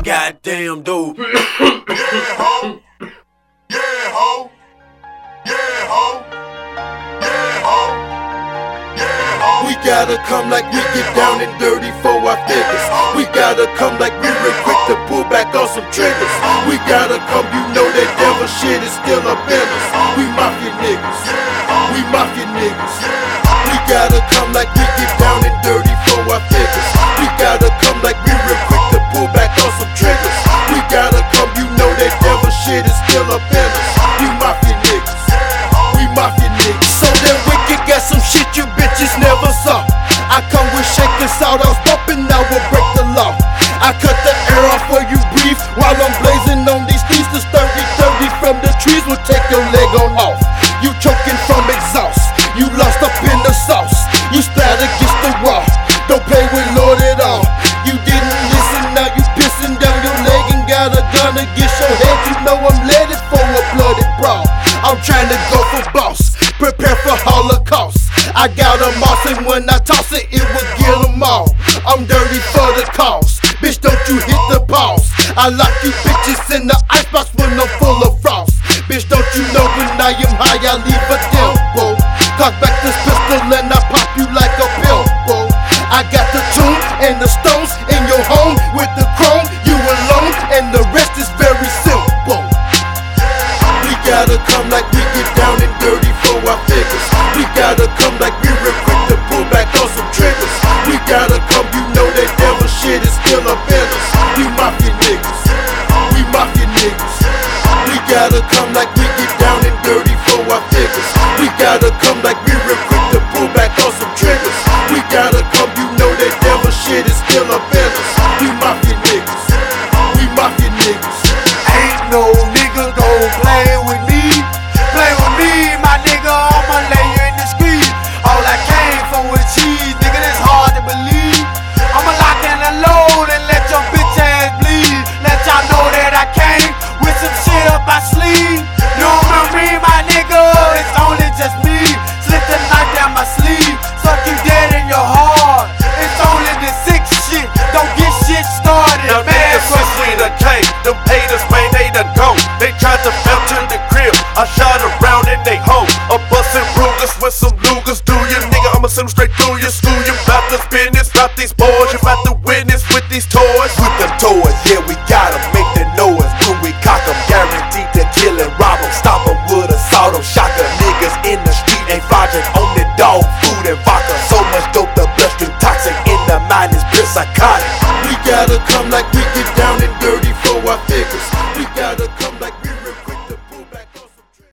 goddamn dope. Yeah, ho. Yeah, ho. Yeah, ho. Yeah, ho. Yeah, ho. We gotta come like we get down and dirty for our figures. We gotta come like we real quick to pull back on some triggers. We gotta come, you know that devil shit is still up in us. We mafia niggas. We mafia niggas. We gotta come like we get down and dirty for our figures. We gotta come like we real quick to pull back on some triggers. We gotta come, you know that devil shit is still up in us. We mafia niggas. We mafia niggas. So that wicked got some shit you bitches never saw. I come with shaking salt, I was bumping, I will break the law. I cut the air off where you breathe while I'm blazing on these streets. The 30-30 from the trees will take your leg on off. You choking from exhaust, you lost up in the sauce. You splat against the wall, don't play with Lord at all. You didn't listen, now you pissing down your leg and got a gun against your head. You know I'm headed for a bloody brawl. I'm trying to go for boss, prepare for Holocaust. I got a moss and when I toss it, it will kill them all. I'm dirty for the cause, bitch don't you hit the pause. I lock you bitches in the icebox when I'm full of frost. Bitch don't you know when I am high I leave a dimple. Cock back this pistol and I pop you like a pimple. I got